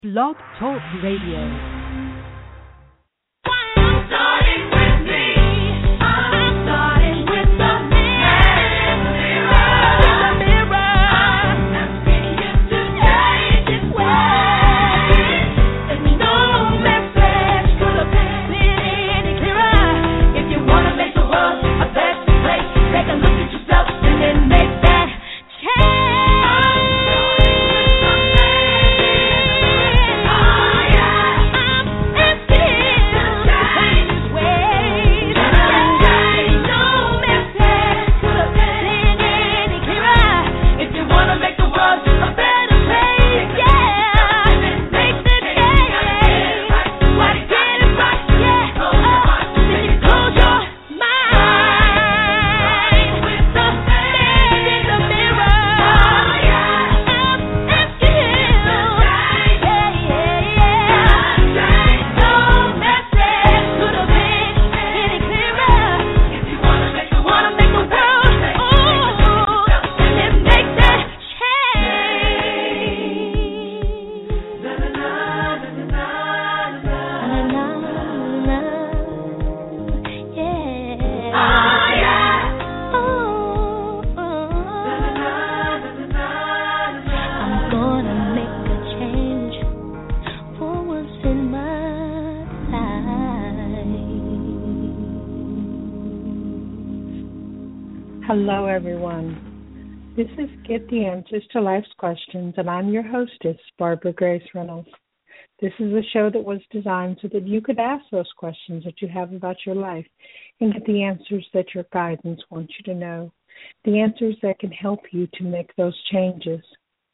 Blog Talk Radio. Hello, everyone. This is Get the Answers to Life's Questions, and I'm your hostess, Barbara Grace Reynolds. This is a show that was designed so that you could ask those questions that you have about your life and get the answers that your guidance wants you to know, the answers that can help you to make those changes.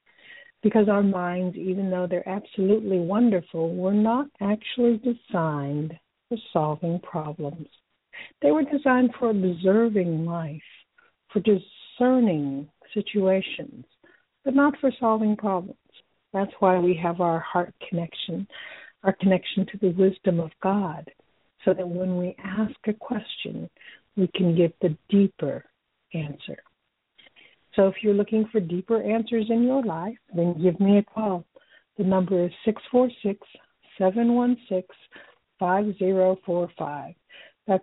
Because our minds, even though they're absolutely wonderful, were not actually designed for solving problems. They were designed for observing life, for discerning situations, but not for solving problems. That's why we have our heart connection, our connection to the wisdom of God, so that when we ask a question, we can get the deeper answer. So if you're looking for deeper answers in your life, then give me a call. The number is 646-716-5045. That's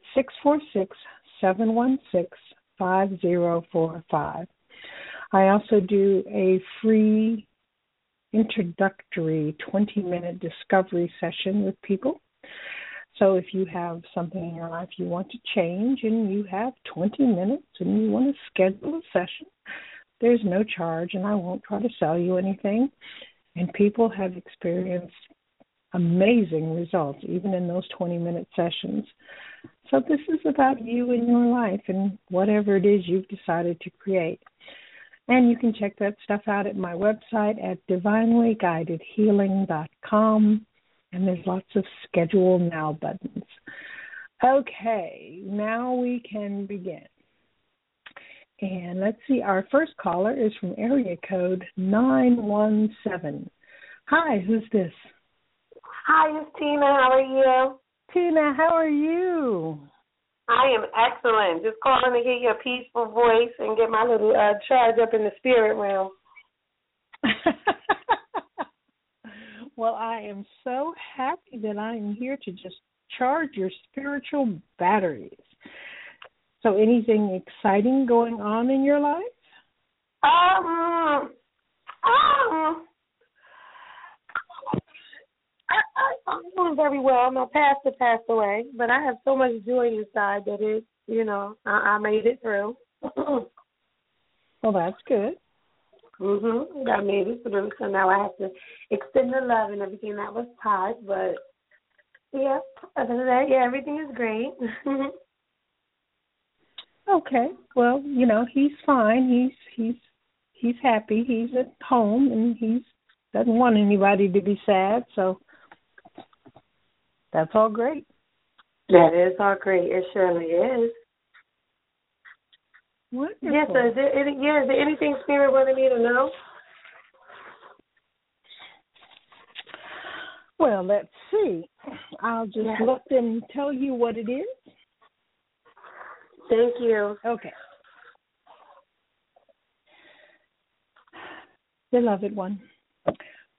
646-716-5045. I also do a free introductory 20-minute discovery session with people. So if you have something in your life you want to change and you have 20 minutes and you want to schedule a session, there's no charge and I won't try to sell you anything. And people have experienced amazing results even in those 20-minute sessions. So this is about you and your life and whatever it is you've decided to create. And you can check that stuff out at my website at divinelyguidedhealing.com. And there's lots of schedule now buttons. Okay, now we can begin. And let's see, our first caller is from area code 917. Hi, who's this? Hi, it's Tina. How are you? Tina, how are you? I am excellent. Just calling to hear your peaceful voice and get my little charge up in the spirit realm. Well, I am so happy that I am here to just charge your spiritual batteries. So anything exciting going on in your life? I'm doing very well. My pastor passed away, but I have so much joy inside that I made it through. Well, that's good. I made it through, so now I have to extend the love and everything that was taught. But yeah, other than that, yeah, everything is great. Okay. Well, he's fine. He's happy. He's at home, and he doesn't want anybody to be sad. So that's all great. That is all great. It surely is. Wonderful. Yes, sir. Is there anything Spirit wanted me to know? Well, let's see. I'll just let them tell you what it is. Thank you. Okay. Beloved one,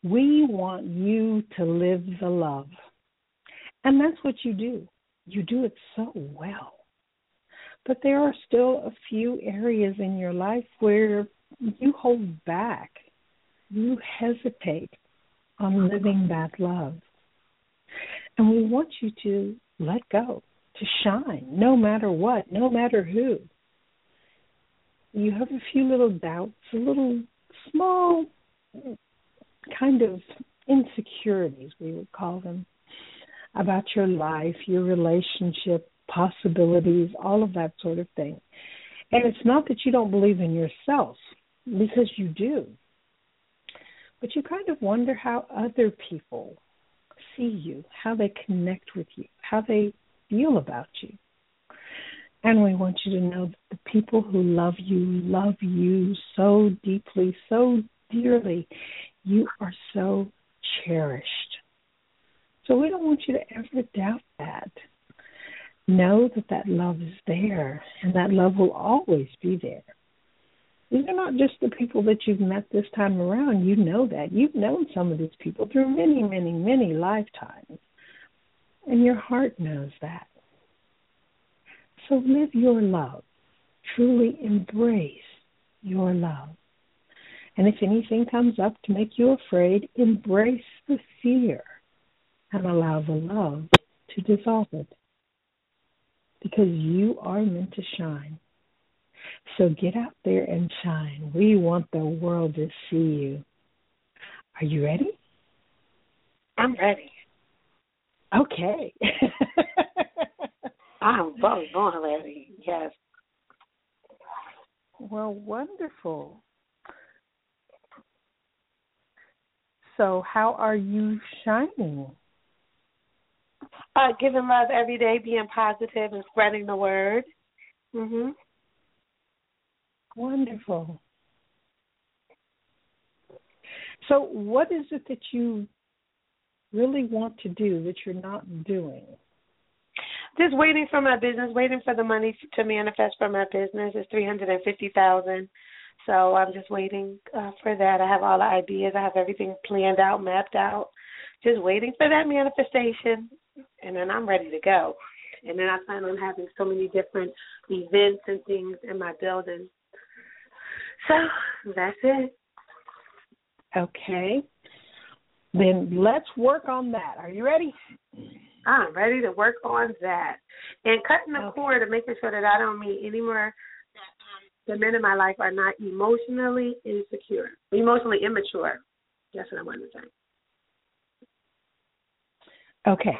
We want you to live the love. And that's what you do. You do it so well. But there are still a few areas in your life where you hold back. You hesitate on living that love. And we want you to let go, to shine, no matter what, no matter who. You have a few little doubts, a little small kind of insecurities, we would call them, about your life, your relationship, possibilities, all of that sort of thing. And it's not that you don't believe in yourself, because you do. But you kind of wonder how other people see you, how they connect with you, how they feel about you. And we want you to know that the people who love you so deeply, so dearly. You are so cherished. So we don't want you to ever doubt that. Know that that love is there, and that love will always be there. These are not just the people that you've met this time around. You know that. You've known some of these people through many, many, many lifetimes. And your heart knows that. So live your love. Truly embrace your love. And if anything comes up to make you afraid, embrace the fear and allow the love to dissolve it. Because you are meant to shine. So get out there and shine. We want the world to see you. Are you ready? I'm ready. Okay. I'm born ready, yes. Well, wonderful. So how are you shining? Giving love every day, being positive and spreading the word. Mhm. Wonderful. So what is it that you really want to do that you're not doing? Just waiting for my business, waiting for the money to manifest for my business. It's $350,000, so I'm just waiting for that. I have all the ideas. I have everything planned out, mapped out. Just waiting for that manifestation, and then I'm ready to go. And then I plan on having so many different events and things in my building. So that's it. Okay. Then let's work on that. Are you ready? I'm ready to work on that. And cutting the cord and making sure that I don't meet any more, the men in my life are not emotionally immature. That's what I wanted to say. Okay.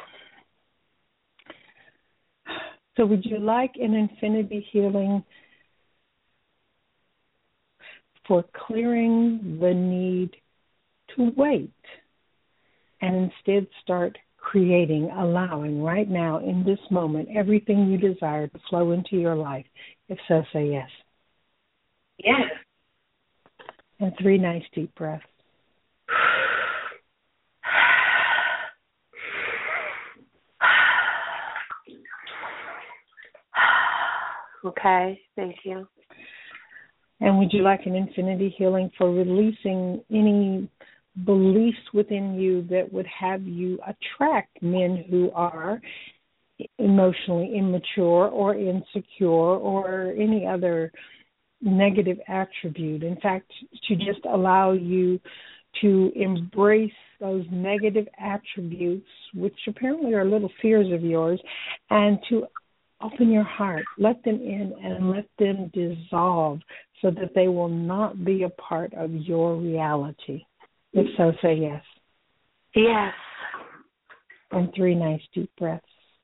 So would you like an infinity healing for clearing the need to wait and instead start creating, allowing right now in this moment everything you desire to flow into your life? If so, say yes. Yes. And 3 nice deep breaths. Okay, thank you. And would you like an infinity healing for releasing any beliefs within you that would have you attract men who are emotionally immature or insecure or any other negative attribute? In fact, to just allow you to embrace those negative attributes, which apparently are little fears of yours, and to open your heart, let them in and let them dissolve so that they will not be a part of your reality. If so, say yes. Yes. And 3 nice deep breaths.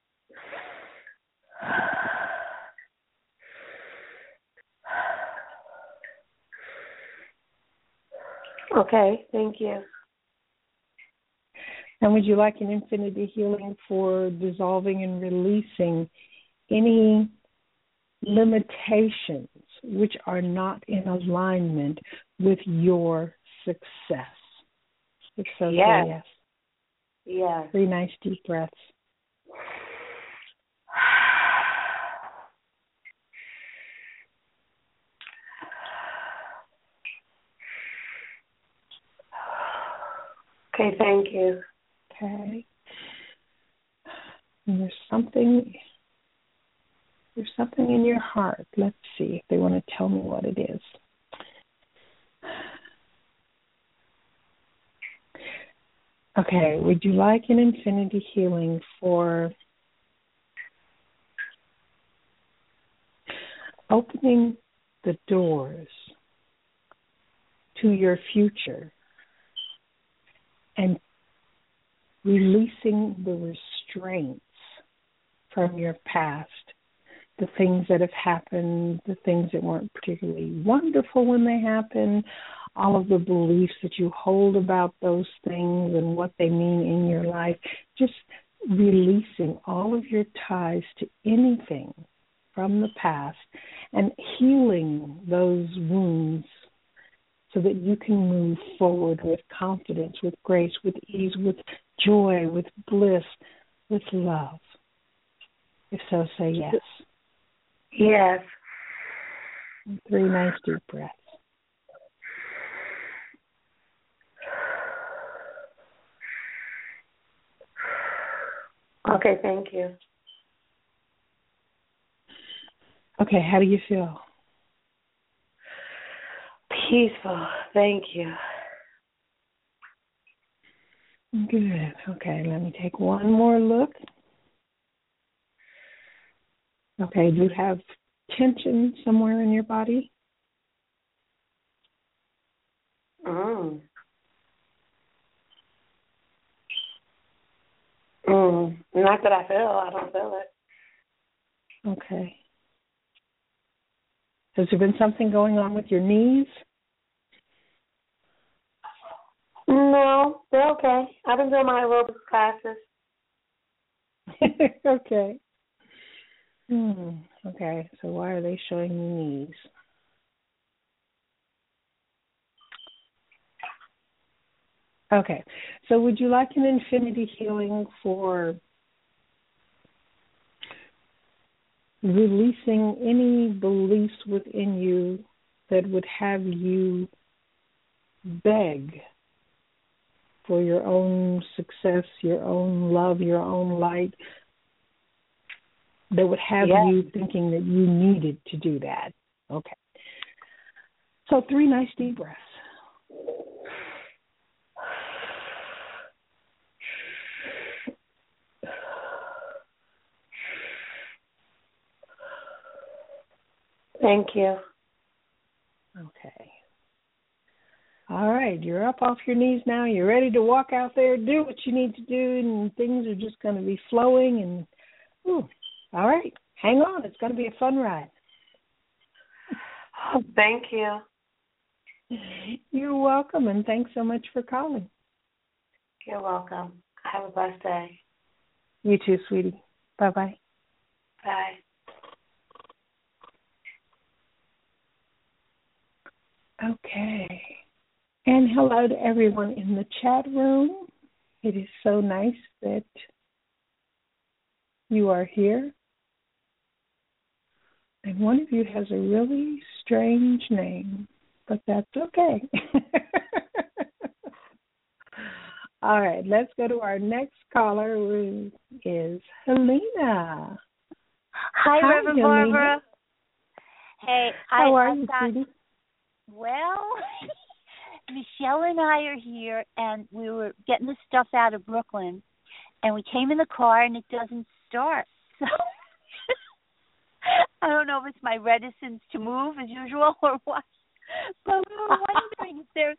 Okay, thank you. And would you like an infinity healing for dissolving and releasing any limitations which are not in alignment with your success? If so, yes. say yes. Yes. 3 nice deep breaths. Okay, thank you. Okay. And there's something in your heart. Let's see if they want to tell me what it is. Okay, would you like an infinity healing for opening the doors to your future and releasing the restraints from your past, the things that have happened, the things that weren't particularly wonderful when they happened, all of the beliefs that you hold about those things and what they mean in your life, just releasing all of your ties to anything from the past and healing those wounds so that you can move forward with confidence, with grace, with ease, with joy, with bliss, with love. If so, say yes. Yes. 3 nice deep breaths. Okay, thank you. Okay, how do you feel? Peaceful. Thank you. Good. Okay, let me take one more look. Okay, do you have tension somewhere in your body? Not that I feel. I don't feel it. Okay. Has there been something going on with your knees? No, they're okay. I've been doing my aerobics classes. Okay. Okay, so why are they showing you knees? Okay, so would you like an infinity healing for releasing any beliefs within you that would have you beg for your own success, your own love, your own light, that would have you thinking that you needed to do that? Okay. So 3 nice deep breaths. Thank you. Okay. All right, you're up off your knees now. You're ready to walk out there, do what you need to do, and things are just going to be flowing. And all right, hang on. It's going to be a fun ride. Oh, thank you. You're welcome, and thanks so much for calling. You're welcome. Have a blessed day. You too, sweetie. Bye-bye. Bye. Okay. And hello to everyone in the chat room. It is so nice that you are here. And one of you has a really strange name, but that's okay. All right, let's go to our next caller, who is Helena. Hi, Reverend Helena. Barbara. Hey, how are you, sweetie? Well, Michelle and I are here, and we were getting the stuff out of Brooklyn, and we came in the car, and it doesn't start. So I don't know if it's my reticence to move as usual or what, but we were wondering if there's...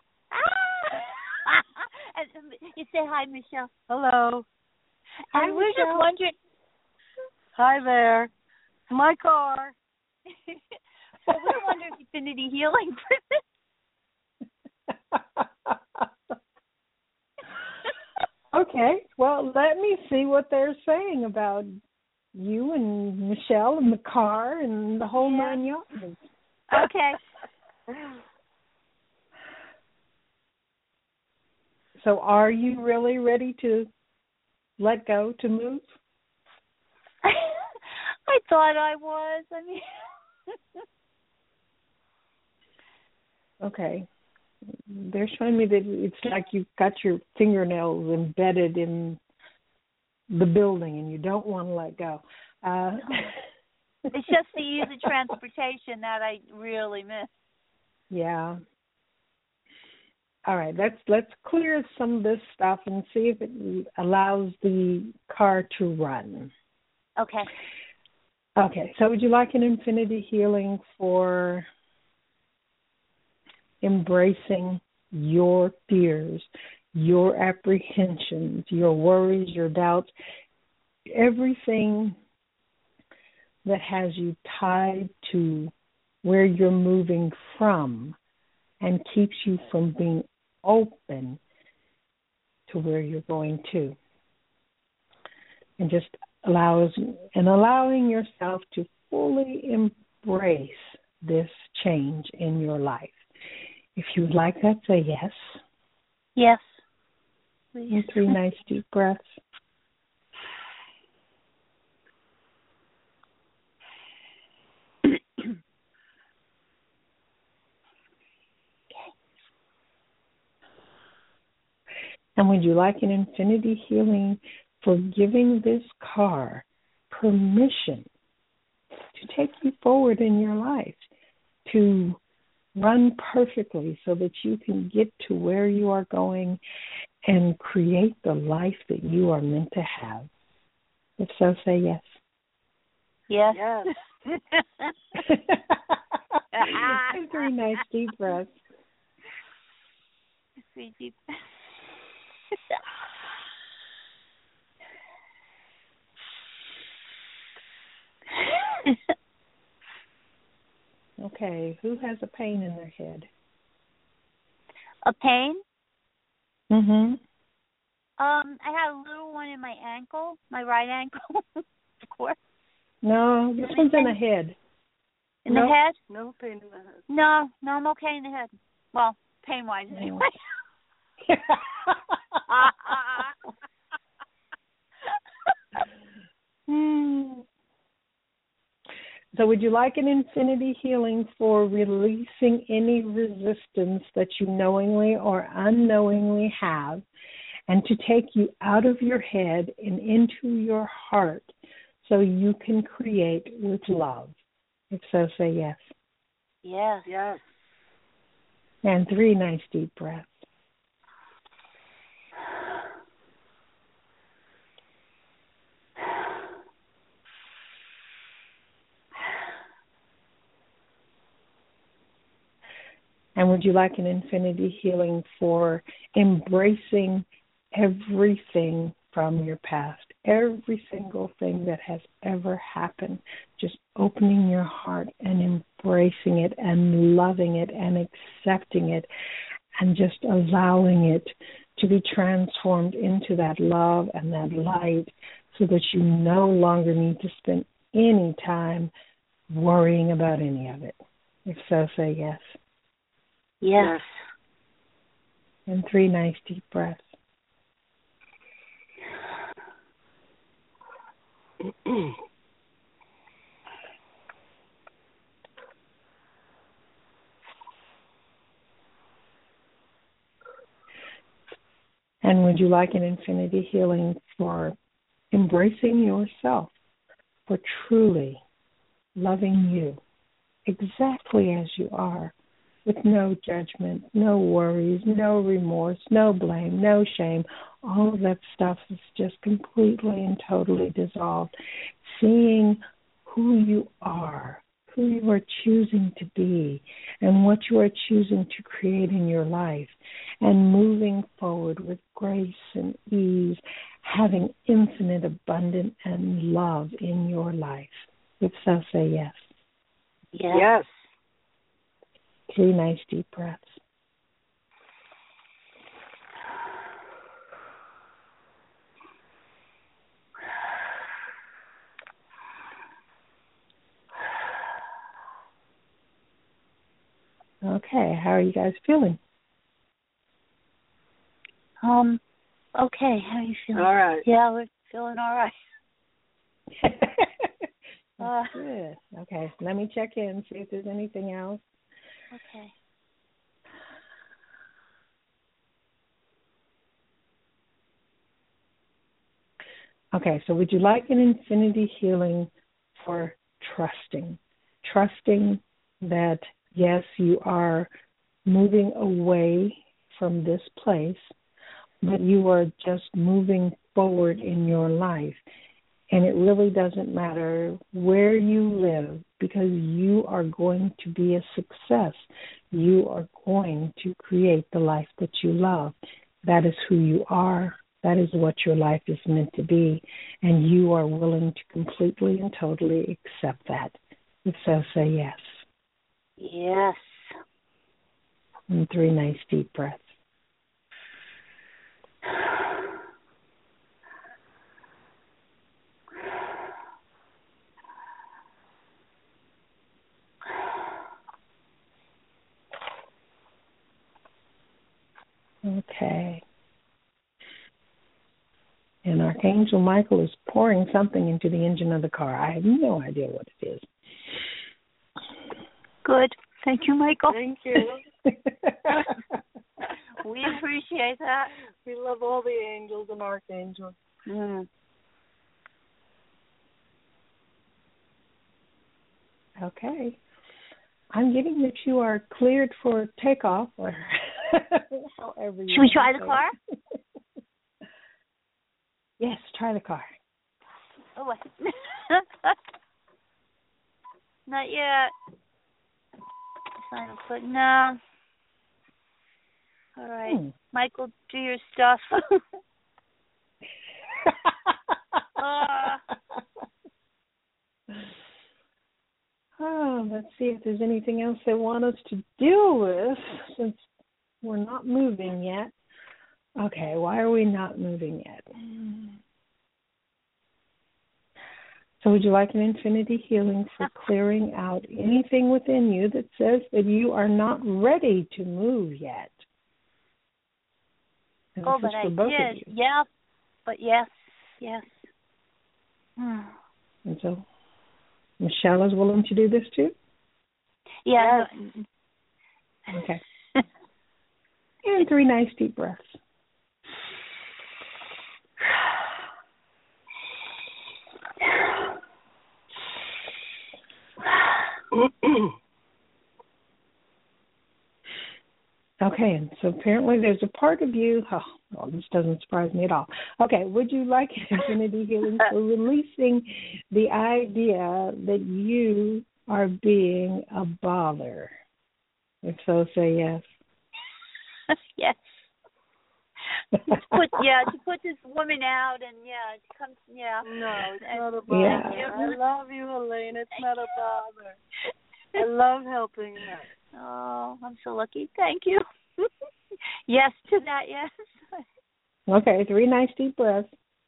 and you say hi, Michelle. Hello. Hi, and we're Michelle. just wondering... Hi there. My car. But we wonder if Infinity Healing for this. Okay, well, let me see what they're saying about you and Michelle and the car and the whole 9 yards. Okay. So are you really ready to let go, to move? I thought I was. I mean... Okay. they're showing me that it's like you've got your fingernails embedded in the building and you don't want to let go. It's just the easy transportation that I really miss. Yeah. All right, let's clear some of this stuff and see if it allows the car to run. Okay. Okay, so would you like an infinity healing for embracing your fears, your apprehensions, your worries, your doubts, everything that has you tied to where you're moving from and keeps you from being open to where you're going to. And just allowing yourself to fully embrace this change in your life. If you would like that, say yes. Yes. And 3 nice deep breaths. And would you like an infinity healing for giving this car permission to take you forward in your life, to run perfectly so that you can get to where you are going and create the life that you are meant to have? If so, say yes. Yes. Yes. And 3 nice deep breaths. 3 deep. Okay, who has a pain in their head? A pain? Mm-hmm. I had a little one in my ankle, my right ankle, of course. No, this one's in the head. In the head? No pain in the head. No, I'm okay in the head. Well, pain-wise, anyway. So would you like an infinity healing for releasing any resistance that you knowingly or unknowingly have, and to take you out of your head and into your heart so you can create with love? If so, say yes. Yes. Yes. And 3 nice deep breaths. And would you like an infinity healing for embracing everything from your past, every single thing that has ever happened, just opening your heart and embracing it and loving it and accepting it and just allowing it to be transformed into that love and that light so that you no longer need to spend any time worrying about any of it? If so, say yes. Yes. And 3 nice deep breaths. And would you like an infinity healing for embracing yourself, for truly loving you exactly as you are, with no judgment, no worries, no remorse, no blame, no shame. All of that stuff is just completely and totally dissolved. Seeing who you are choosing to be, and what you are choosing to create in your life, and moving forward with grace and ease, having infinite, abundant, and love in your life. If so, say yes. Yes. 3 nice deep breaths. Okay, how are you guys feeling? Okay, how are you feeling? All right. Yeah, we're feeling all right. That's good. Okay, let me check in, see if there's anything else. Okay. Okay, so would you like an infinity healing for trusting? Trusting that, yes, you are moving away from this place, but you are just moving forward in your life. And it really doesn't matter where you live, because you are going to be a success. You are going to create the life that you love. That is who you are. That is what your life is meant to be. And you are willing to completely and totally accept that. If so, say yes. Yes. And 3 nice deep breaths. Okay. And Archangel Michael is pouring something into the engine of the car. I have no idea what it is. Good. Thank you, Michael. Thank you. We appreciate that. We love all the angels and archangels. Mm. Okay. I'm getting that you are cleared for takeoff, or however you. Should we try the car? Yes, try the car. Oh, wait. Not yet. Sign a foot. No. All right. Michael, do your stuff. Oh, let's see if there's anything else they want us to deal with, since we're not moving yet. Okay, why are we not moving yet? So would you like an infinity healing for clearing out anything within you that says that you are not ready to move yet? And Oh, this but is for I both did. of you. Yeah, but yes. And so Michelle is willing to do this too? Yeah. Yes. Okay. And 3 nice deep breaths. Okay, and so apparently there's a part of you, well, this doesn't surprise me at all. Okay, would you like infinity healing for releasing the idea that you are being a bother? If so, say yes. Yes. To put this woman out, and it comes, No, it's not a bother. Yeah. I love you, Elaine. It's not a bother. I love helping her. Oh, I'm so lucky. Thank you. Yes to that, yes. Okay, 3 nice deep breaths.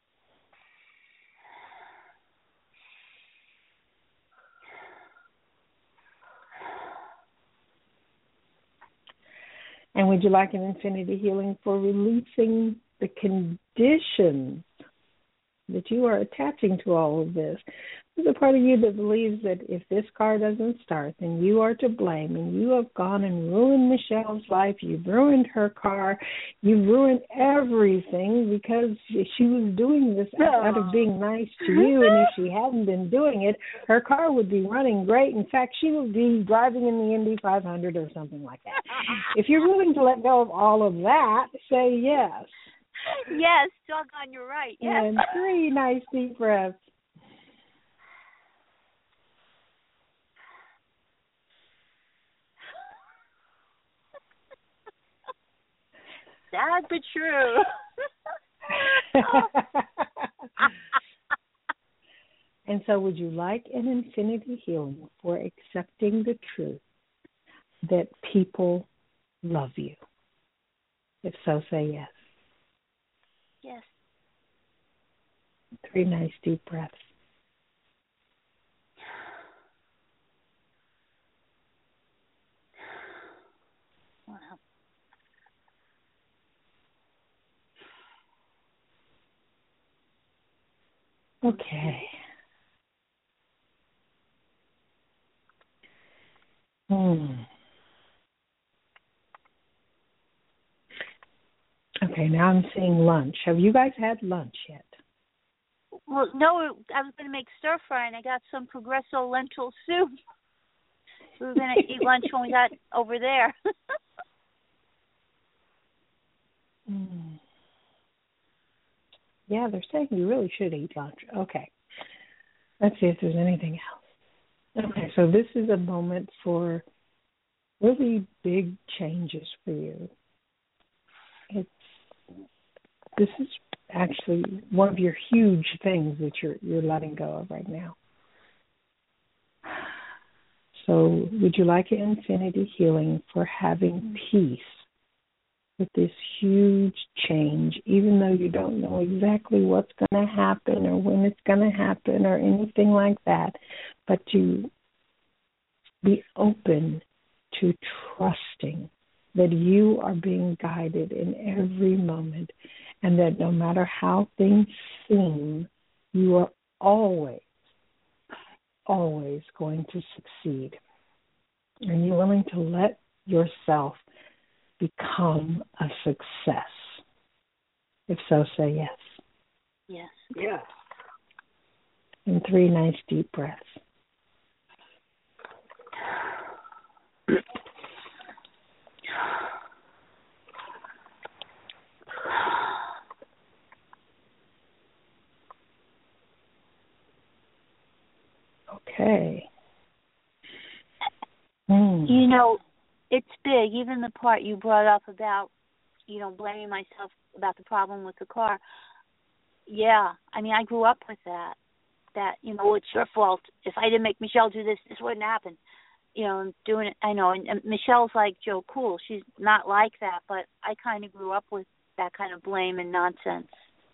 And would you like an infinity healing for releasing the conditions that you are attaching to all of this? There's a part of you that believes that if this car doesn't start, then you are to blame, and you have gone and ruined Michelle's life. You've ruined her car. You've ruined everything because she was doing this out of being nice to you, and if she hadn't been doing it, her car would be running great. In fact, she would be driving in the Indy 500 or something like that. If you're willing to let go of all of that, say yes. Yes, doggone, you're right. Yes. And 3 nice deep breaths. Sad but true. And so would you like an infinity healing for accepting the truth that people love you? If so, say yes. Yes. 3 nice deep breaths. Wow. Okay. Okay, now I'm seeing lunch. Have you guys had lunch yet? Well, no, I was going to make stir fry, and I got some Progresso lentil soup. We were going to eat lunch when we got over there. Yeah, they're saying you really should eat lunch. Okay. Let's see if there's anything else. Okay, so this is a moment for really big changes for you. This is actually one of your huge things that you're letting go of right now. So would you like an infinity healing for having peace with this huge change, even though you don't know exactly what's going to happen or when it's going to happen or anything like that, but to be open to trusting that you are being guided in every moment, and that no matter how things seem, you are always going to succeed. Are you willing to let yourself become a success? If so, say yes. Yes. Yes. And 3 nice deep breaths. Okay. You know, it's big, even the part you brought up about, blaming myself about the problem with the car. Yeah, I mean, I grew up with that, it's your fault. If I didn't make Michelle do this, this wouldn't happen. And doing it, I know, and Michelle's like Joe Cool. She's not like that, but I kind of grew up with that kind of blame and nonsense.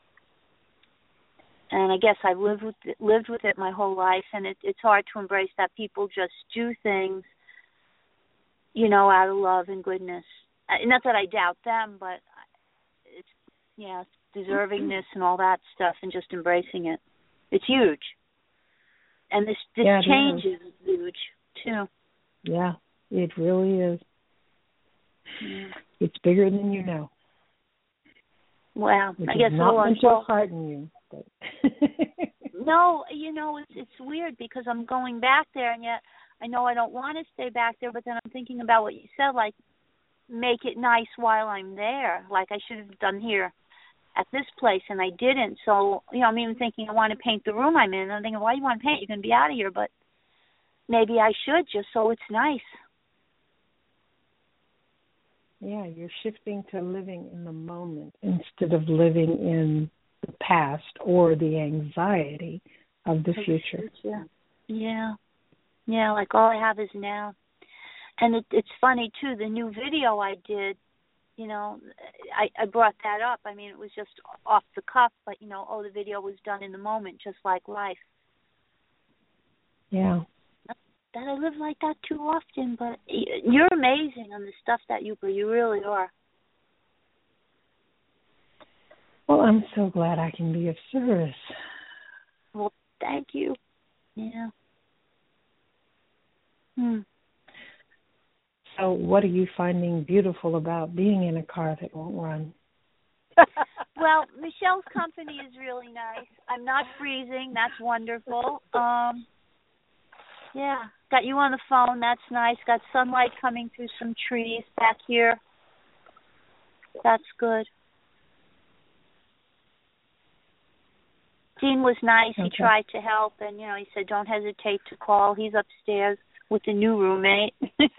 And I guess I've lived with it my whole life, and it's hard to embrace that people just do things, out of love and goodness. Not that I doubt them, but it's deservingness and all that stuff, and just embracing it. It's huge. And this change is huge, too. Yeah, it really is. Yeah. It's bigger than you know. Well, Which I guess is not meant to frighten you. But no, it's weird because I'm going back there, and yet I know I don't want to stay back there, but then I'm thinking about what you said, like, make it nice while I'm there, like I should have done here at this place, and I didn't. So, I'm even thinking I want to paint the room I'm in, and I'm thinking, why do you want to paint? You're going to be out of here, but maybe I should just so it's nice. Yeah, you're shifting to living in the moment instead of living in the past or the anxiety of the future. Yeah. Yeah, like all I have is now. And it's funny, too, the new video I did, I brought that up. I mean, it was just off the cuff, but, the video was done in the moment, just like life. Yeah. That I live like that too often, but you're amazing on the stuff that you do. You really are. Well, I'm so glad I can be of service. Well, thank you. Yeah. So what are you finding beautiful about being in a car that won't run? Well, Michelle's company is really nice. I'm not freezing. That's wonderful. Yeah, got you on the phone. That's nice. Got sunlight coming through some trees back here. That's good. Dean was nice. Okay. He tried to help, and, he said, don't hesitate to call. He's upstairs with the new roommate.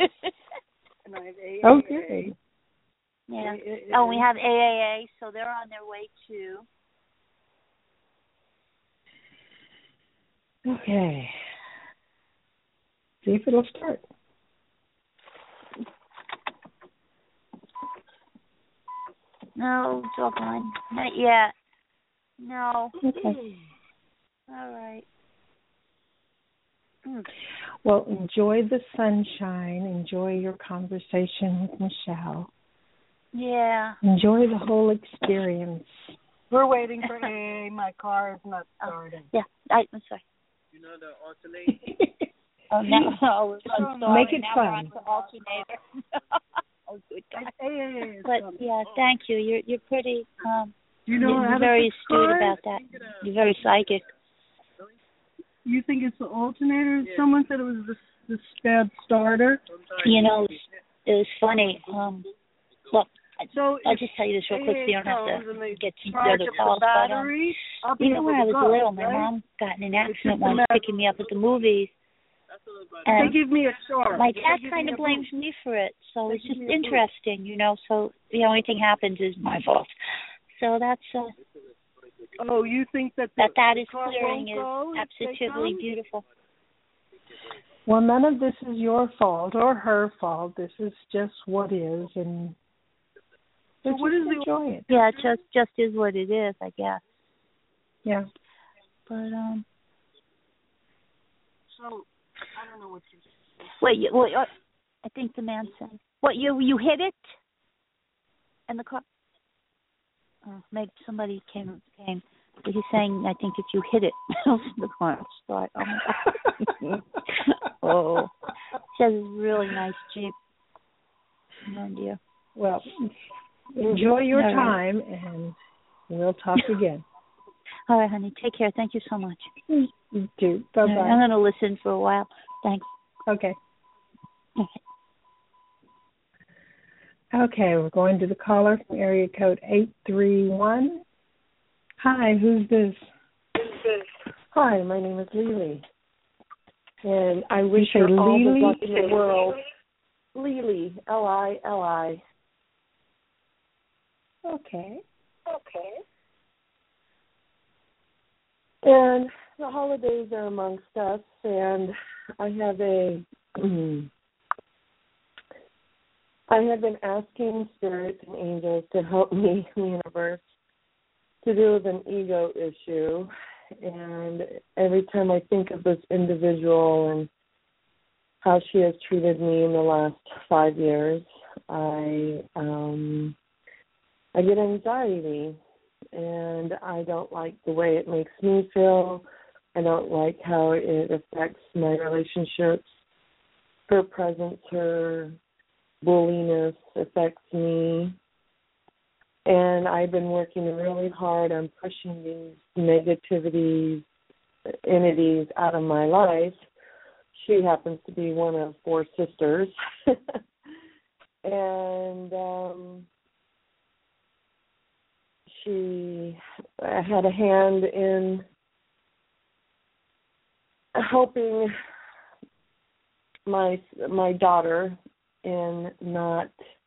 Okay. Yeah. Oh, we have AAA, so they're on their way, too. Okay. See if it'll start. No, doggone. Not yet. No. Okay. All right. Well, enjoy the sunshine. Enjoy your conversation with Michelle. Yeah. Enjoy the whole experience. We're waiting for AA. My car is not starting. Yeah, I'm sorry. You know the alternator? Oh, no. I'm sorry. Make it now fun. We're on the alternator. Oh, good God. AA But, yeah, thank you. You're pretty Do you know how You're to very fix astute cars? about that. You're very psychic. You think it's the alternator? Someone said it was the bad starter. You know, it was funny. Look, So I'll just tell you this real quick so you don't have to get to the other calls. Battery, But, even when I was little, my mom got in an accident once picking me up at the movies. And they give me a short. my dad kind of blames me for it, so it's just interesting, you know. So the only thing happens is my fault. So that's Oh, you think that that is car clearing won't is go if they absolutely come? beautiful. Well, none of this is your fault or her fault. This is just what is, and So just what is enjoy it. Yeah, it just is what it is, I guess. Yeah. But So I don't know what you. wait, I think the man said, "What you hit it?" And the car. Oh, maybe somebody came. But he's saying, I think if you hit it, the car will start. Oh my God. Oh, he has a really nice Jeep. Oh dear. Well, enjoy your All right. time, and we'll talk again. All right, honey. Take care. Thank you so much. You too. Bye-bye. I'm going to listen for a while. Thanks. Okay. Okay. Okay, we're going to the caller from area code 831. Hi, who's this? Hi, my name is Lily, and I wish You her say all the Lily? luck in the world. Lily, Lili. Okay. And the holidays are amongst us, and I have been asking spirits and angels to help me, the universe, to deal with an ego issue. And every time I think of this individual and how she has treated me in the last 5 years, I get anxiety, and I don't like the way it makes me feel. I don't like how it affects my relationships. Her presence, her bulliness affects me. And I've been working really hard on pushing these negativity entities out of my life. She happens to be one of 4 sisters. And she had a hand in helping my daughter in not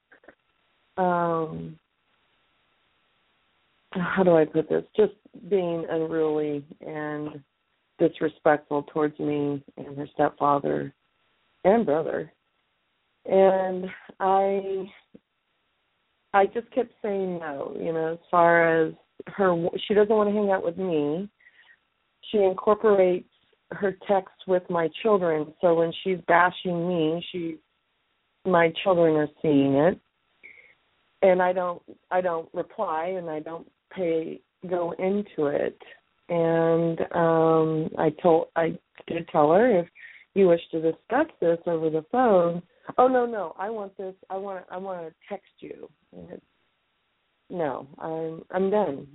how do I put this? Just being unruly and disrespectful towards me and her stepfather and brother. And I just kept saying no, as far as she doesn't want to hang out with me. She incorporates her texts with my children, so when she's bashing me, my children are seeing it. And I don't reply, and I don't go into it. And I did tell her, if you wish to discuss this over the phone. Oh no, I want this. I want to text you. And no, I'm done.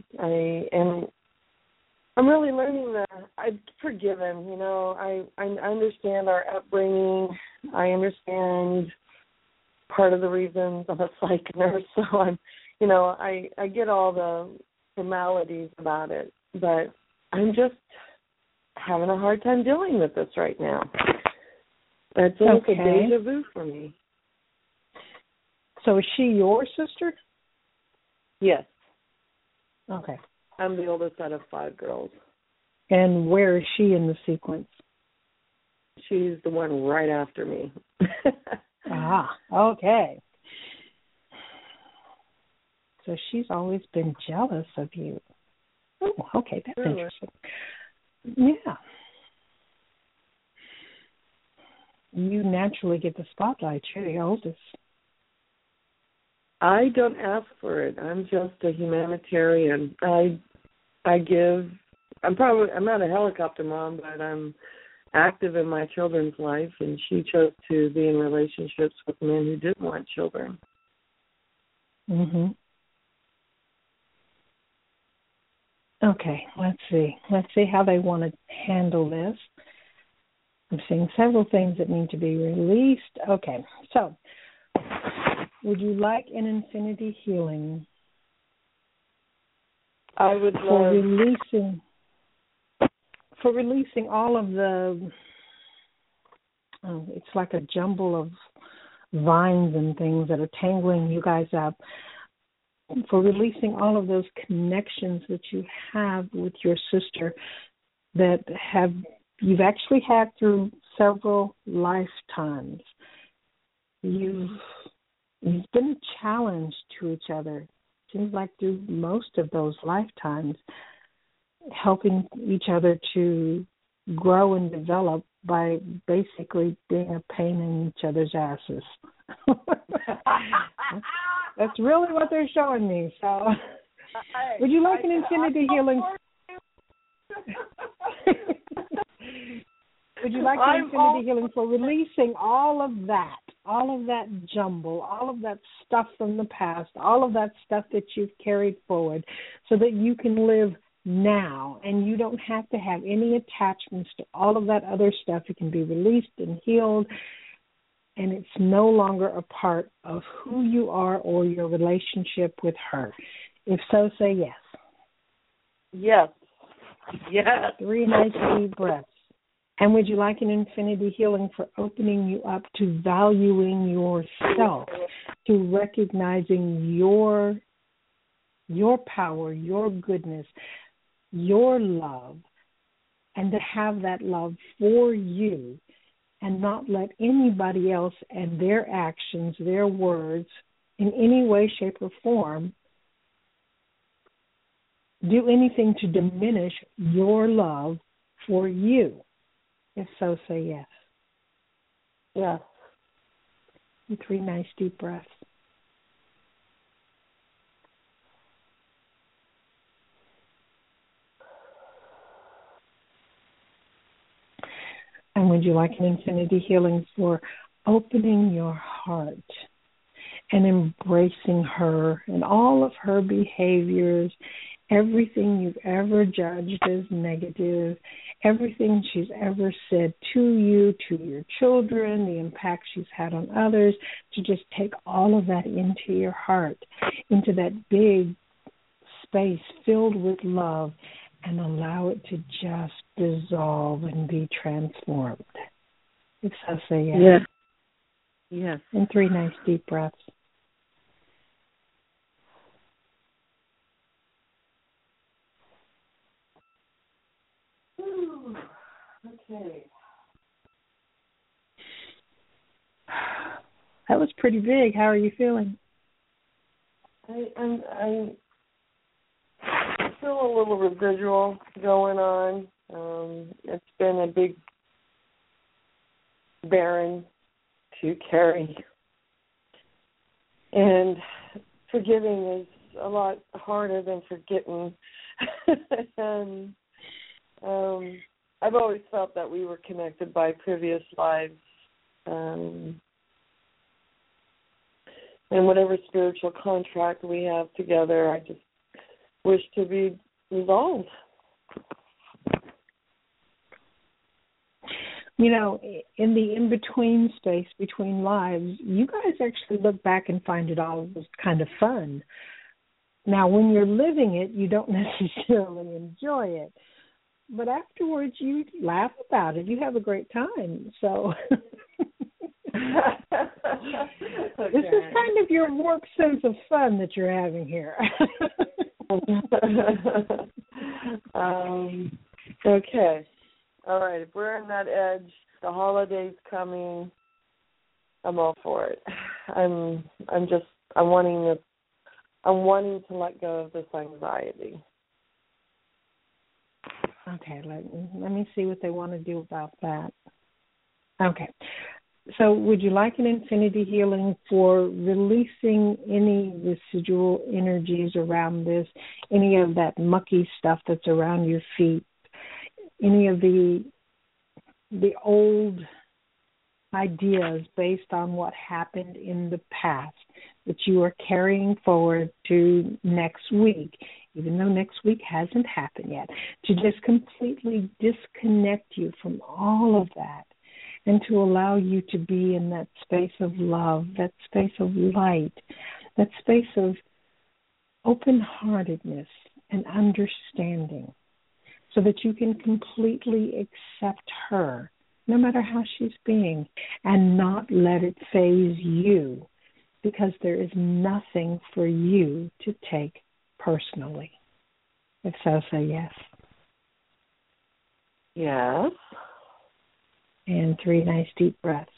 I'm really learning that I've forgiven. I understand our upbringing. I understand part of the reasons I'm a psych nurse, so I get all the formalities about it, but I'm just having a hard time dealing with this right now. It's almost a deja vu for me. So is she your sister? Yes. Okay. I'm the oldest out of 5 girls. And where is she in the sequence? She's the one right after me. Okay. So she's always been jealous of you. Oh, okay, that's interesting. Yeah. You naturally get the spotlight. You're the oldest. I don't ask for it. I'm just a humanitarian. I'm not a helicopter mom, but I'm active in my children's life, and she chose to be in relationships with men who didn't want children. Mhm. Okay, let's see. Let's see how they want to handle this. I'm seeing several things that need to be released. Okay, so would you like an infinity healing? I would for releasing all of the, it's like a jumble of vines and things that are tangling you guys up, for releasing all of those connections that you have with your sister that you've actually had through several lifetimes. You've been a challenge to each other. Seems like through most of those lifetimes, helping each other to grow and develop by basically being a pain in each other's asses. That's really what they're showing me. So, would you like an infinity healing? Would you like an infinity healing for releasing all of that jumble, all of that stuff from the past, all of that stuff that you've carried forward, so that you can live now and you don't have to have any attachments to all of that other stuff? It can be released and healed, and it's no longer a part of who you are or your relationship with her. If so, say yes. Yes. Yes. 3 nice deep breaths. And would you like an infinity healing for opening you up to valuing yourself, to recognizing your power, your goodness, your love, and to have that love for you and not let anybody else and their actions, their words, in any way, shape, or form do anything to diminish your love for you? If so, say yes. Yes. 3 nice deep breaths. And would you like an infinity healing for opening your heart and embracing her and all of her behaviors, everything you've ever judged as negative, everything she's ever said to you, to your children, the impact she's had on others, to just take all of that into your heart, into that big space filled with love, and allow it to just dissolve and be transformed. If so, say yes. Yes. Yes. And 3 nice deep breaths. Okay. That was pretty big. How are you feeling? I feel a little residual going on. It's been a big burden to carry. And forgiving is a lot harder than forgetting. And I've always felt that we were connected by previous lives. And whatever spiritual contract we have together, I just wish to be resolved. You know, in the in-between space between lives, you guys actually look back and find it all was kind of fun. Now, when you're living it, you don't necessarily enjoy it. But afterwards, you laugh about it. You have a great time. So Okay. This is kind of your warped sense of fun that you're having here. Okay. All right. If we're on that edge, the holidays coming, I'm all for it. I'm wanting to let go of this anxiety. Okay, let me see what they want to do about that. Okay. So would you like an infinity healing for releasing any residual energies around this, any of that mucky stuff that's around your feet, any of the old ideas based on what happened in the past that you are carrying forward to next week even though next week hasn't happened yet, to just completely disconnect you from all of that and to allow you to be in that space of love, that space of light, that space of open-heartedness and understanding, so that you can completely accept her, no matter how she's being, and not let it faze you, because there is nothing for you to take personally. If so, say yes. Yes. And 3 nice deep breaths.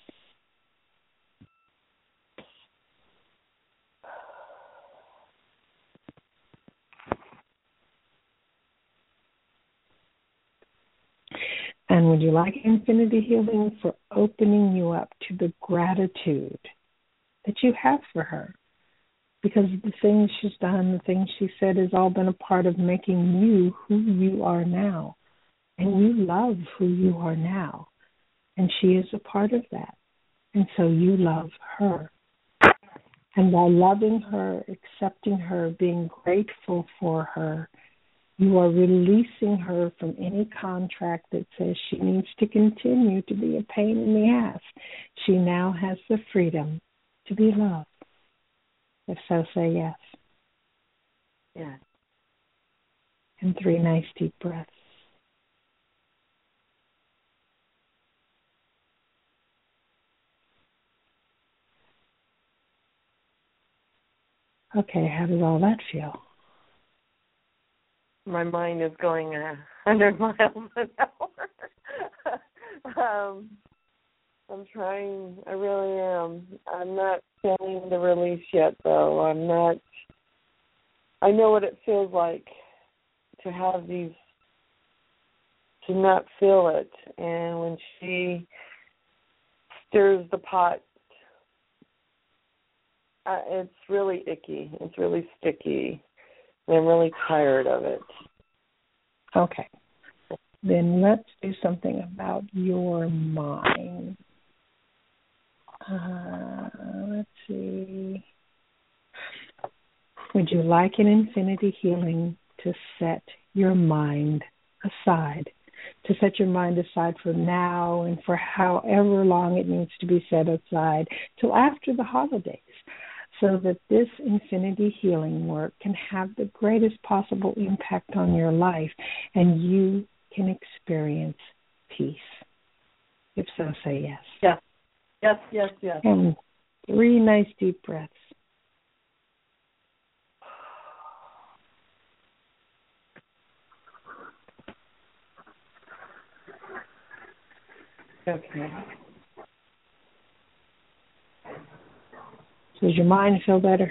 And would you like Infinity Healing for opening you up to the gratitude that you have for her? Because the things she's done, the things she said has all been a part of making you who you are now. And you love who you are now. And she is a part of that. And so you love her. And by loving her, accepting her, being grateful for her, you are releasing her from any contract that says she needs to continue to be a pain in the ass. She now has the freedom to be loved. If so, say yes. Yes. And 3 nice deep breaths. Okay, how does all that feel? My mind is going 100 miles an hour. I'm trying. I really am. I'm not feeling the release yet, though. I know what it feels like to have these, to not feel it. And when she stirs the pot, it's really icky. It's really sticky. And I'm really tired of it. Okay. Then let's do something about your mind. Let's see. Would you like an Infinity Healing to set your mind aside? To set your mind aside for now and for however long it needs to be set aside till after the holidays, so that this Infinity Healing work can have the greatest possible impact on your life and you can experience peace. If so, say yes. Yes. Yes, yes, yes. And 3 nice deep breaths. Okay. So does your mind feel better?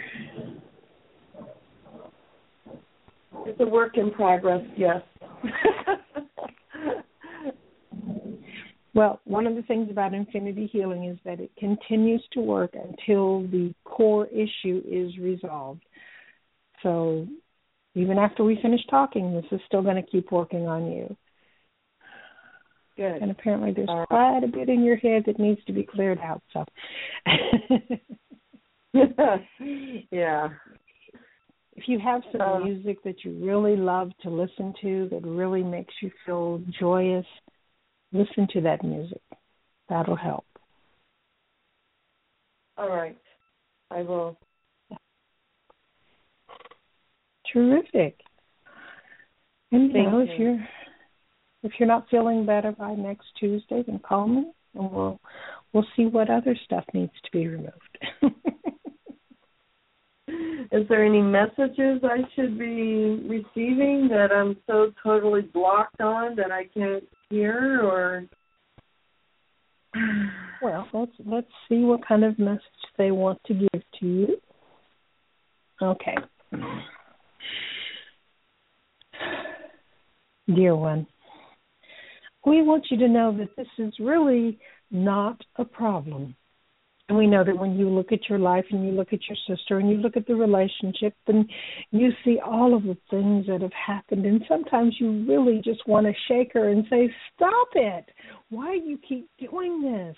It's a work in progress, yes. Well, one of the things about Infinity Healing is that it continues to work until the core issue is resolved. So even after we finish talking, this is still going to keep working on you. Good. And apparently there's quite a bit in your head that needs to be cleared out. So, yeah. If you have some music that you really love to listen to that really makes you feel joyous, listen to that music. That'll help. All right. I will. Terrific. And Thank you. if you're not feeling better by next Tuesday, then call me and we'll see what other stuff needs to be removed. Is there any messages I should be receiving that I'm so totally blocked on that I can't hear, or? Well, let's see what kind of message they want to give to you. Okay. Dear one, we want you to know that this is really not a problem. And we know that when you look at your life and you look at your sister and you look at the relationship and you see all of the things that have happened, and sometimes you really just want to shake her and say, stop it. Why do you keep doing this?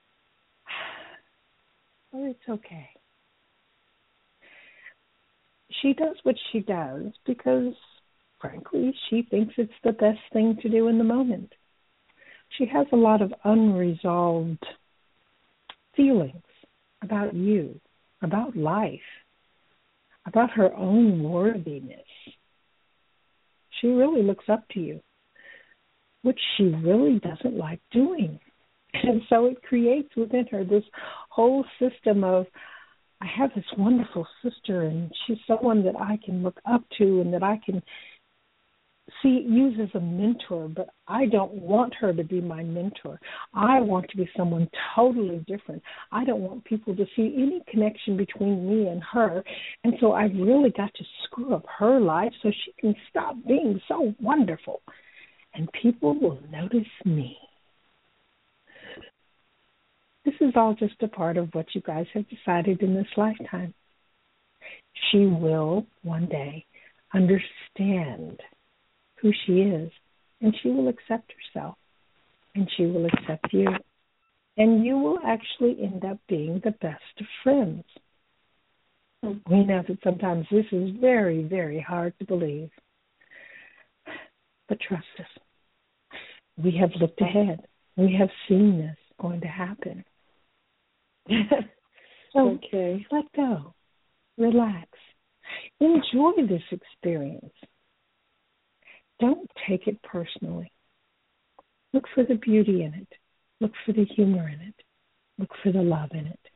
Well, it's okay. she does what she does because, frankly, she thinks it's the best thing to do in the moment. She has a lot of unresolved feelings about you, about life, about her own worthiness. She really looks up to you, which she really doesn't like doing. And so it creates within her this whole system of, I have this wonderful sister, and she's someone that I can look up to and that I can use as a mentor, but I don't want her to be my mentor. I want to be someone totally different. I don't want people to see any connection between me and her, and so I've really got to screw up her life so she can stop being so wonderful, and people will notice me. This is all just a part of what you guys have decided in this lifetime. She will one day understand who she is, and she will accept herself, and she will accept you, and you will actually end up being the best of friends. We know that sometimes this is very, very hard to believe, but trust us. We have looked ahead. We have seen this going to happen. So okay. Let go. Relax. Enjoy this experience. Don't take it personally. Look for the beauty in it. Look for the humor in it. Look for the love in it.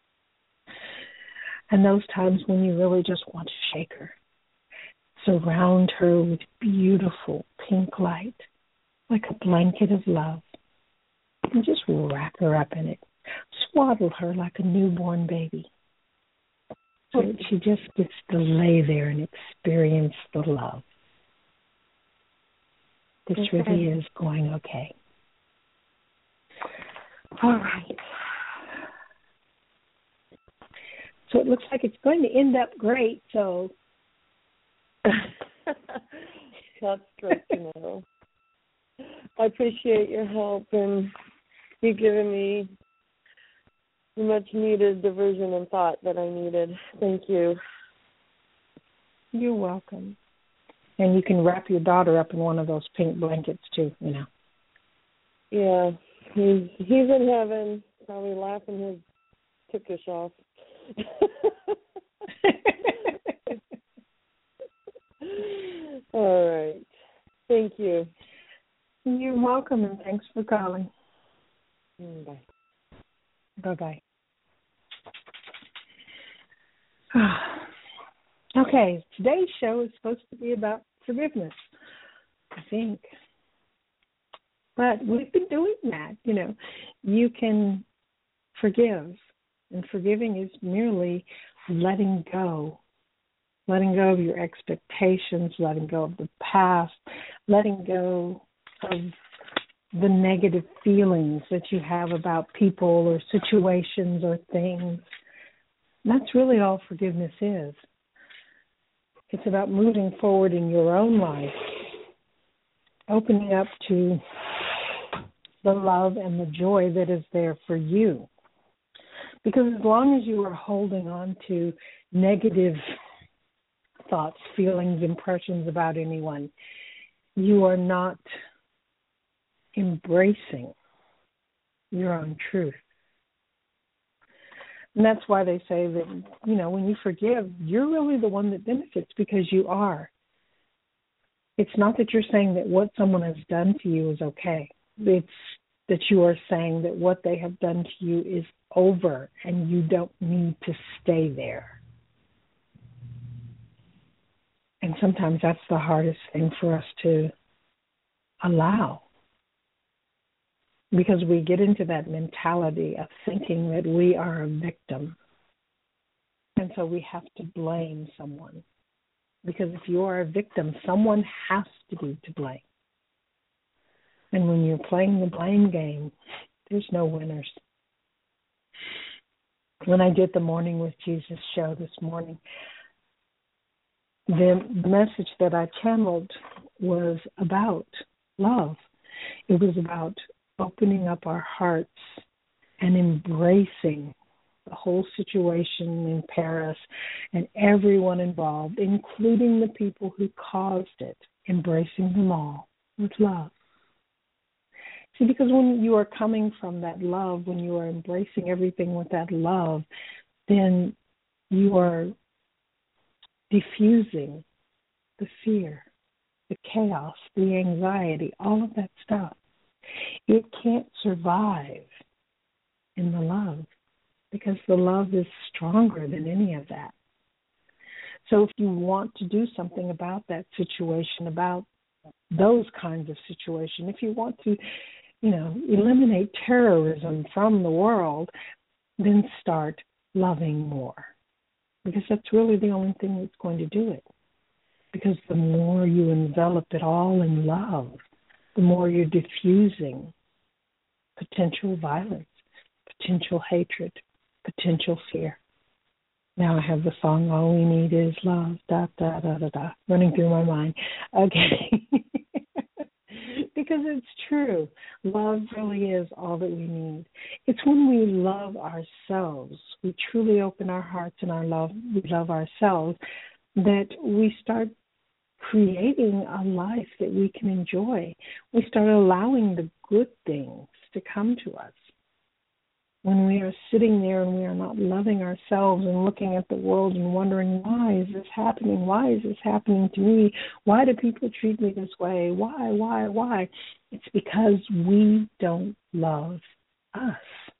And those times when you really just want to shake her, surround her with beautiful pink light, like a blanket of love, and just wrap her up in it. Swaddle her like a newborn baby, so that she just gets to lay there and experience the love. This really is going okay. All right. So it looks like it's going to end up great, so. That's great to know. I appreciate your help and you giving me the much-needed diversion and thought that I needed. Thank you. You're welcome. And you can wrap your daughter up in one of those pink blankets too, you know. Yeah, he's in heaven, probably laughing his tuchus off. All right. Thank you. You're welcome, and thanks for calling. Bye. Bye-bye. Okay, today's show is supposed to be about forgiveness, I think. But we've been doing that, you know. You can forgive, and forgiving is merely letting go of your expectations, letting go of the past, letting go of the negative feelings that you have about people or situations or things. That's really all forgiveness is. It's about moving forward in your own life, opening up to the love and the joy that is there for you. Because as long as you are holding on to negative thoughts, feelings, impressions about anyone, you are not embracing your own truth. And that's why they say that, you know, when you forgive, you're really the one that benefits because you are. It's not that you're saying that what someone has done to you is okay. It's that you are saying that what they have done to you is over and you don't need to stay there. And sometimes that's the hardest thing for us to allow. Because we get into that mentality of thinking that we are a victim. And so we have to blame someone. Because if you are a victim, someone has to be to blame. And when you're playing the blame game, there's no winners. When I did the Morning with Jesus show this morning, the message that I channeled was about love. It was about opening up our hearts and embracing the whole situation in Paris and everyone involved, including the people who caused it, embracing them all with love. See, because when you are coming from that love, when you are embracing everything with that love, then you are diffusing the fear, the chaos, the anxiety, all of that stuff. It can't survive in the love because the love is stronger than any of that. So if you want to do something about that situation, about those kinds of situations, if you want to, eliminate terrorism from the world, then start loving more. Because that's really the only thing that's going to do it. Because the more you envelop it all in love, the more you're diffusing potential violence, potential hatred, potential fear. Now I have the song, All We Need Is Love, da, da, da, da, da, running through my mind. Okay. Because it's true. Love really is all that we need. It's when we love ourselves, we truly open our hearts and we love ourselves, that we start creating a life that we can enjoy. We start allowing the good things to come to us. When we are sitting there and we are not loving ourselves and looking at the world and wondering, why is this happening? Why is this happening to me? Why do people treat me this way? Why? It's because we don't love us.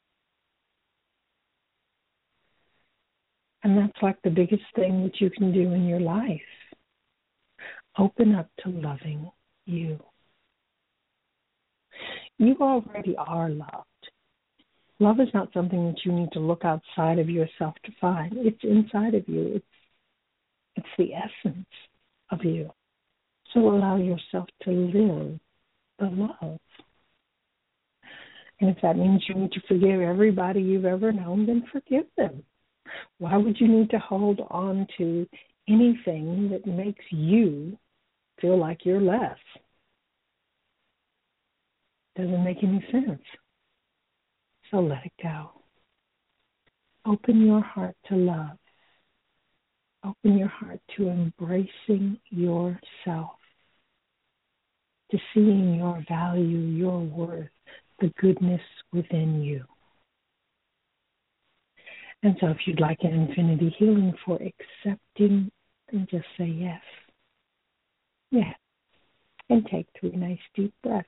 And that's like the biggest thing that you can do in your life. Open up to loving you. You already are loved. Love is not something that you need to look outside of yourself to find. It's inside of you. It's the essence of you. So allow yourself to live the love. And if that means you need to forgive everybody you've ever known, then forgive them. Why would you need to hold on to anything that makes you feel like you're less? Doesn't make any sense. So let it go. Open your heart to love. Open your heart to embracing yourself, to seeing your value, your worth, the goodness within you. And so if you'd like an infinity healing for accepting, then just say yes. Yes. And take 3 nice deep breaths.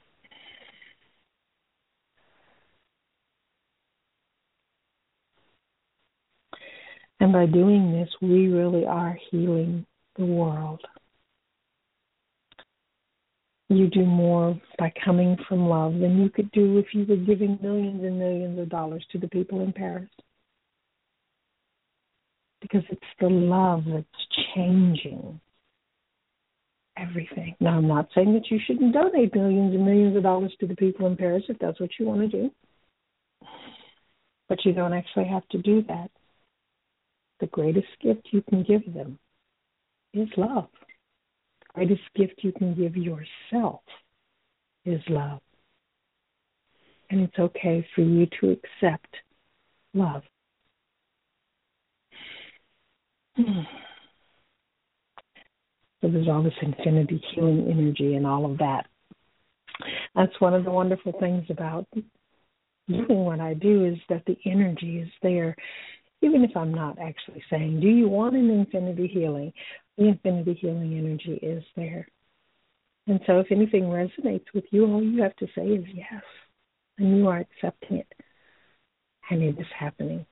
And by doing this, we really are healing the world. You do more by coming from love than you could do if you were giving millions and millions of dollars to the people in Paris. Because it's the love that's changing everything. Now, I'm not saying that you shouldn't donate millions and millions of dollars to the people in Paris if that's what you want to do. But you don't actually have to do that. The greatest gift you can give them is love. The greatest gift you can give yourself is love. And it's okay for you to accept love. So there's all this infinity healing energy and all of that. That's one of the wonderful things about doing what I do, is that the energy is there. Even if I'm not actually saying, do you want an infinity healing? The infinity healing energy is there. And so if anything resonates with you, all you have to say is yes. And you are accepting it. And it is happening.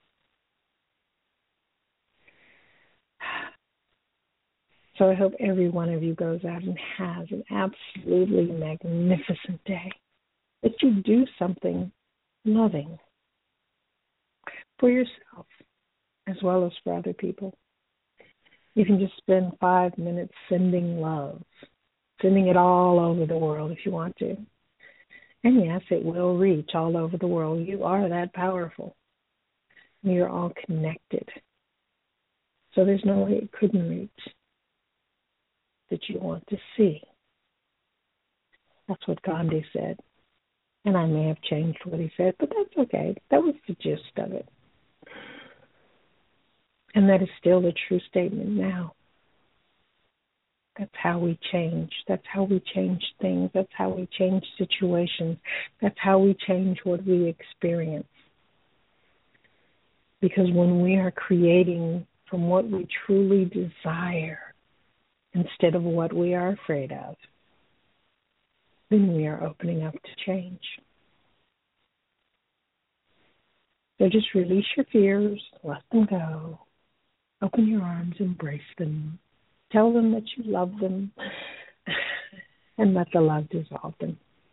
So I hope every one of you goes out and has an absolutely magnificent day. That you do something loving for yourself as well as for other people. You can just spend 5 minutes sending love, sending it all over the world if you want to. And yes, it will reach all over the world. You are that powerful. You're all connected. So there's no way it couldn't reach that you want to see. That's what Gandhi said. And I may have changed what he said, but that's okay. That was the gist of it. And that is still a true statement now. That's how we change. That's how we change things. That's how we change situations. That's how we change what we experience. Because when we are creating from what we truly desire instead of what we are afraid of, then we are opening up to change. So just release your fears, let them go. Open your arms, embrace them. Tell them that you love them, and let the love dissolve them.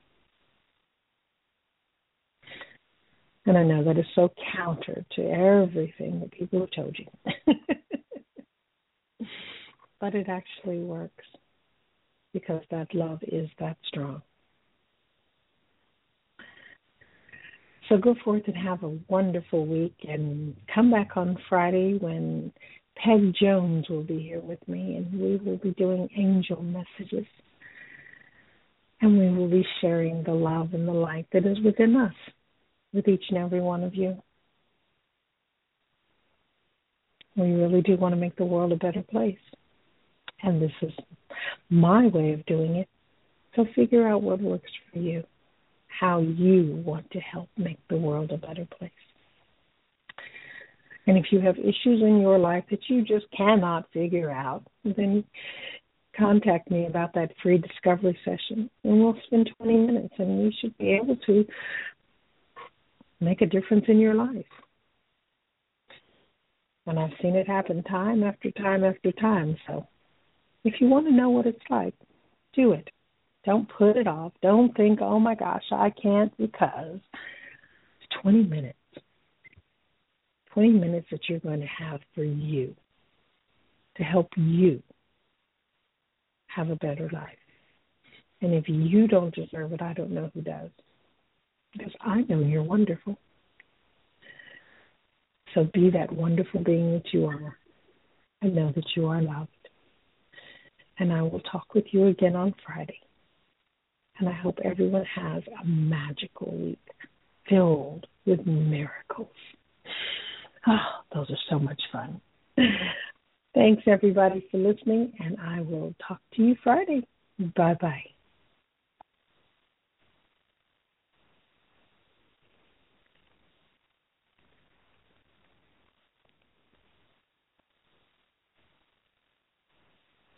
And I know that is so counter to everything that people have told you. But it actually works because that love is that strong. So go forth and have a wonderful week, and come back on Friday when Peg Jones will be here with me, and we will be doing angel messages. And we will be sharing the love and the light that is within us, with each and every one of you. We really do want to make the world a better place. And this is my way of doing it. So figure out what works for you, how you want to help make the world a better place. And if you have issues in your life that you just cannot figure out, then contact me about that free discovery session. And we'll spend 20 minutes, and you should be able to make a difference in your life. And I've seen it happen time after time after time. So if you want to know what it's like, do it. Don't put it off. Don't think, oh, my gosh, I can't, because it's 20 minutes. 20 minutes that you're going to have for you to help you have a better life. And if you don't deserve it, I don't know who does. Because I know you're wonderful. So be that wonderful being that you are. And know that you are loved. And I will talk with you again on Friday. And I hope everyone has a magical week filled with miracles. Oh, those are so much fun. Thanks, everybody, for listening, and I will talk to you Friday. Bye-bye.